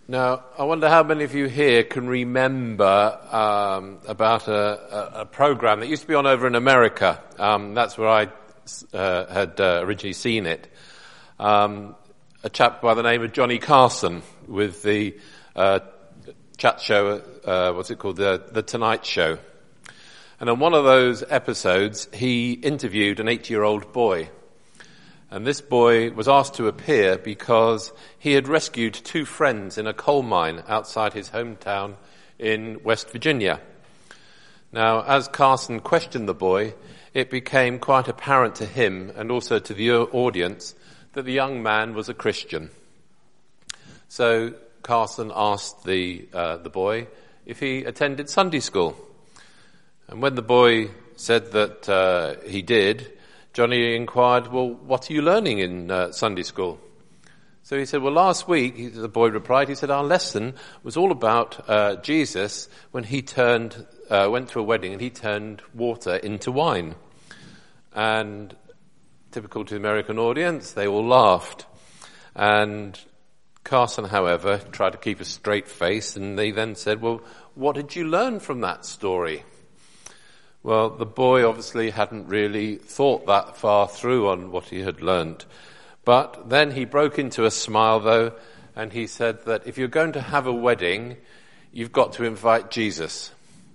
Now, I wonder how many of you here can remember about a program that used to be on over in America. That's where I had originally seen it. A chap by the name of Johnny Carson with the chat show, what's it called, The Tonight Show. And on one of those episodes, he interviewed an 8-year-old boy. And this boy was asked to appear because he had rescued 2 friends in a coal mine outside his hometown in West Virginia. Now, as Carson questioned the boy, it became quite apparent to him and also to the audience that the young man was a Christian. So Carson asked the boy if he attended Sunday school. And when the boy said that he did, Johnny inquired, well, what are you learning in Sunday school? So he said, well, last week, the boy replied, he said, our lesson was all about Jesus when he went to a wedding and he turned water into wine. And typical to the American audience, they all laughed. And Carson, however, tried to keep a straight face, and they then said, well, what did you learn from that story? Well, the boy obviously hadn't really thought that far through on what he had learnt. But then he broke into a smile, though, and he said that if you're going to have a wedding, you've got to invite Jesus.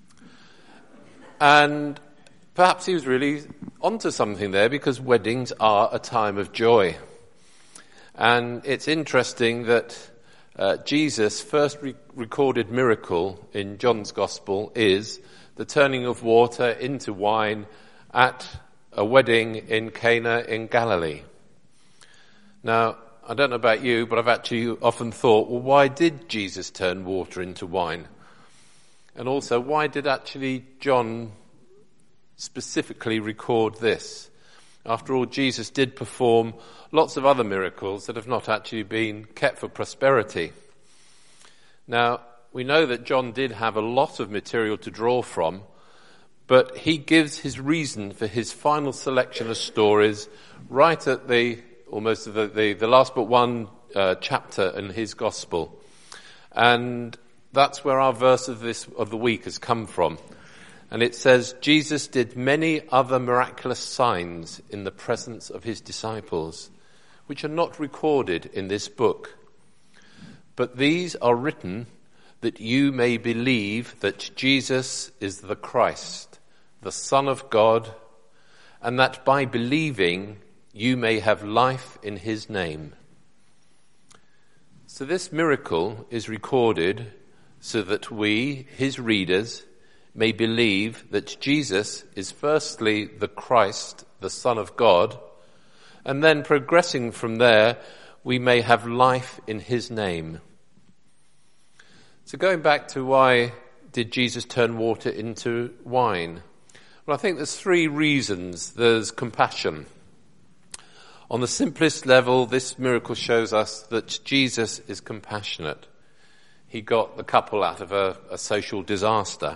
And perhaps he was really onto something there, because weddings are a time of joy. And it's interesting that Jesus' first recorded miracle in John's Gospel is the turning of water into wine at a wedding in Cana in Galilee. Now, I don't know about you, but I've actually often thought, well, why did Jesus turn water into wine? And also, why did actually John specifically record this? After all, Jesus did perform lots of other miracles that have not actually been kept for prosperity. Now, we know that John did have a lot of material to draw from, but he gives his reason for his final selection of stories right at the last but one chapter in his gospel. And that's where our verse of the week has come from. And it says, Jesus did many other miraculous signs in the presence of his disciples, which are not recorded in this book. But these are written that you may believe that Jesus is the Christ, the Son of God, and that by believing you may have life in his name. So this miracle is recorded so that we, his readers, may believe that Jesus is firstly the Christ, the Son of God, and then progressing from there, we may have life in his name. So going back to why did Jesus turn water into wine? Well, I think there's 3 reasons. There's compassion. On the simplest level, this miracle shows us that Jesus is compassionate. He got the couple out of a social disaster.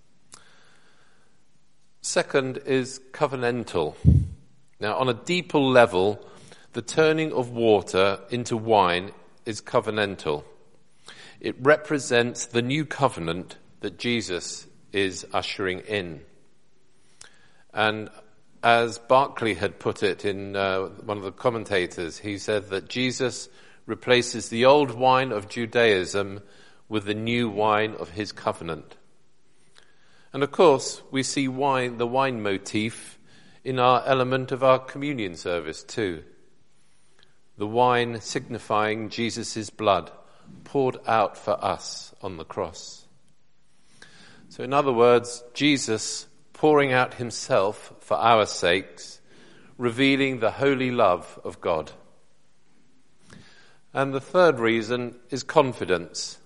Second is covenantal. Now, on a deeper level, the turning of water into wine is covenantal. It represents the new covenant that Jesus is ushering in. And as Barclay had put it in one of the commentators, he said that Jesus replaces the old wine of Judaism with the new wine of his covenant. And of course, we see the wine motif in our element of our communion service too. The wine signifying Jesus' blood poured out for us on the cross. So in other words, Jesus pouring out himself for our sakes, revealing the holy love of God. And the third reason is confidence.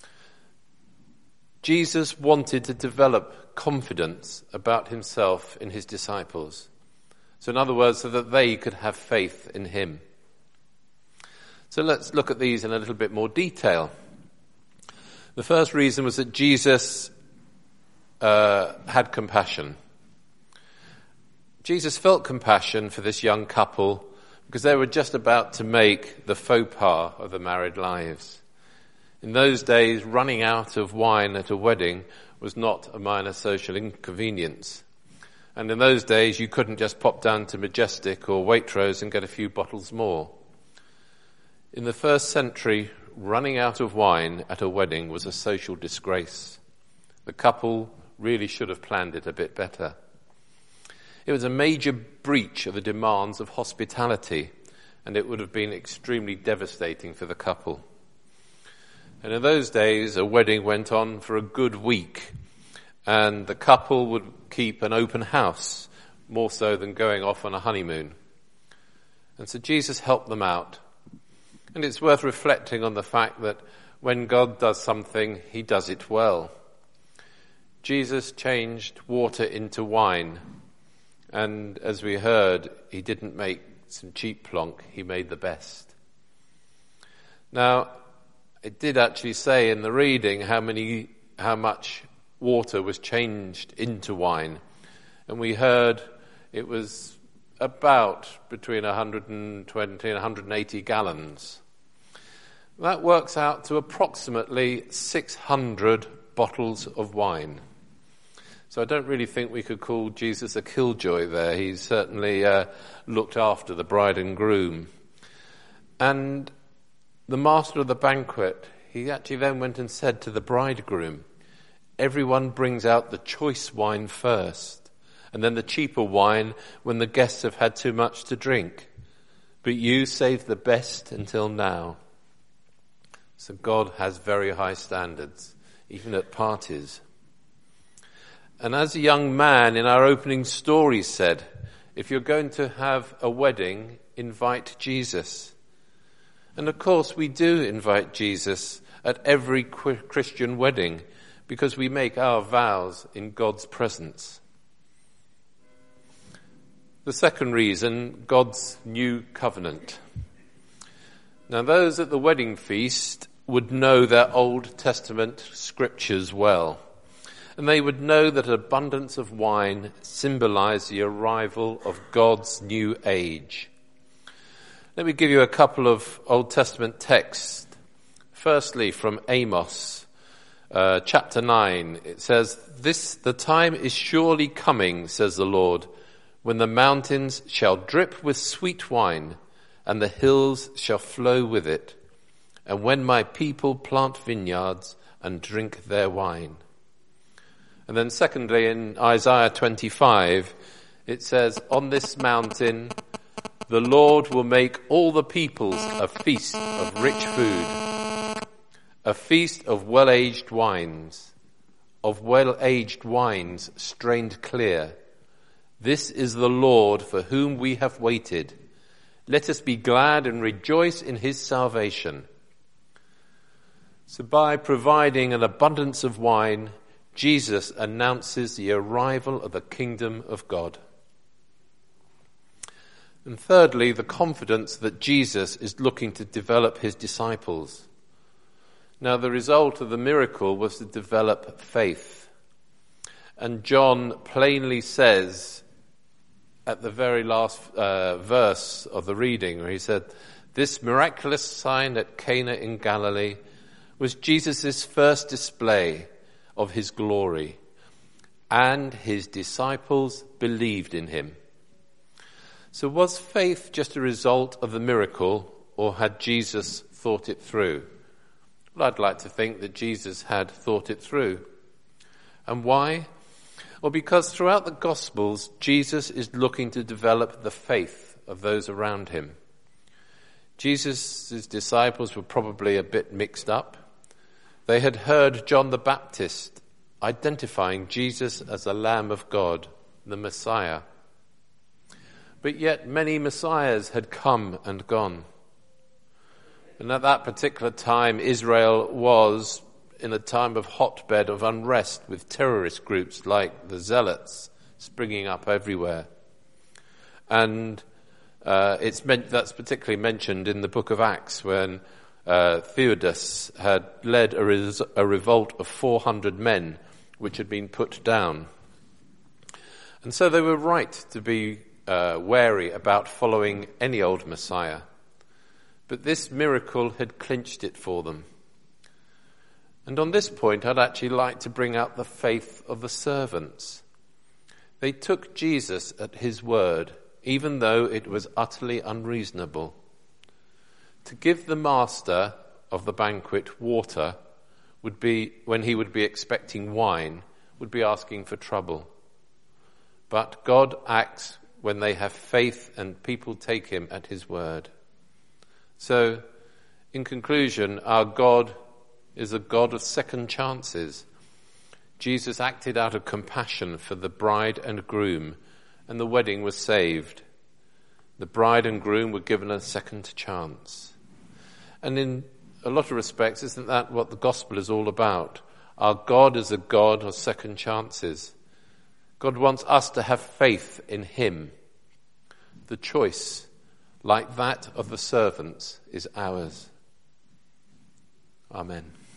Jesus wanted to develop confidence about himself in his disciples. So in other words, so that they could have faith in him. So let's look at these in a little bit more detail. The first reason was that Jesus had compassion. Jesus felt compassion for this young couple because they were just about to make the faux pas of their married lives. In those days, running out of wine at a wedding was not a minor social inconvenience. And in those days, you couldn't just pop down to Majestic or Waitrose and get a few bottles more. In the first century, running out of wine at a wedding was a social disgrace. The couple really should have planned it a bit better. It was a major breach of the demands of hospitality, and it would have been extremely devastating for the couple. And in those days, a wedding went on for a good week, and the couple would keep an open house, more so than going off on a honeymoon. And so Jesus helped them out. And it's worth reflecting on the fact that when God does something, he does it well. Jesus changed water into wine, and as we heard, he didn't make some cheap plonk, he made the best. Now, it did actually say in the reading how much water was changed into wine. And we heard it was about between 120 and 180 gallons. That works out to approximately 600 bottles of wine. So I don't really think we could call Jesus a killjoy there. He certainly looked after the bride and groom. And the master of the banquet, he actually then went and said to the bridegroom, everyone brings out the choice wine first, and then the cheaper wine when the guests have had too much to drink. But you saved the best until now. So God has very high standards, even at parties. And as a young man in our opening story said, if you're going to have a wedding, invite Jesus. And of course we do invite Jesus at every Christian wedding, because we make our vows in God's presence. The second reason, God's new covenant. Now those at the wedding feast would know their Old Testament scriptures well, and they would know that abundance of wine symbolized the arrival of God's new age. Let me give you a couple of Old Testament texts. Firstly, from Amos, chapter 9, it says, the time is surely coming, says the Lord, when the mountains shall drip with sweet wine, and the hills shall flow with it, and when my people plant vineyards and drink their wine. And then secondly, in Isaiah 25, it says, on this mountain the Lord will make all the peoples a feast of rich food, a feast of well-aged wines, strained clear. This is the Lord for whom we have waited. Let us be glad and rejoice in his salvation. So by providing an abundance of wine, Jesus announces the arrival of the kingdom of God. And thirdly, the confidence that Jesus is looking to develop his disciples. Now, the result of the miracle was to develop faith. And John plainly says at the very last verse of the reading, where he said, this miraculous sign at Cana in Galilee was Jesus' first display of his glory, and his disciples believed in him. So was faith just a result of the miracle, or had Jesus thought it through? Well, I'd like to think that Jesus had thought it through. And why? Well, because throughout the Gospels, Jesus is looking to develop the faith of those around him. Jesus' disciples were probably a bit mixed up. They had heard John the Baptist identifying Jesus as the Lamb of God, the Messiah. But yet many Messiahs had come and gone. And at that particular time, Israel was in a time of hotbed of unrest with terrorist groups like the Zealots springing up everywhere. And that's particularly mentioned in the book of Acts when Theudas had led a revolt of 400 men which had been put down. And so they were right to be wary about following any old Messiah. But this miracle had clinched it for them. And on this point, I'd actually like to bring out the faith of the servants. They took Jesus at his word, even though it was utterly unreasonable. To give the master of the banquet water would be, when he would be expecting wine, would be asking for trouble. But God acts when they have faith and people take him at his word. So, in conclusion, our God is a God of second chances. Jesus acted out of compassion for the bride and groom, and the wedding was saved. The bride and groom were given a second chance. And in a lot of respects, isn't that what the gospel is all about? Our God is a God of second chances. God wants us to have faith in him. The choice, like that of the servants, is ours. Amen.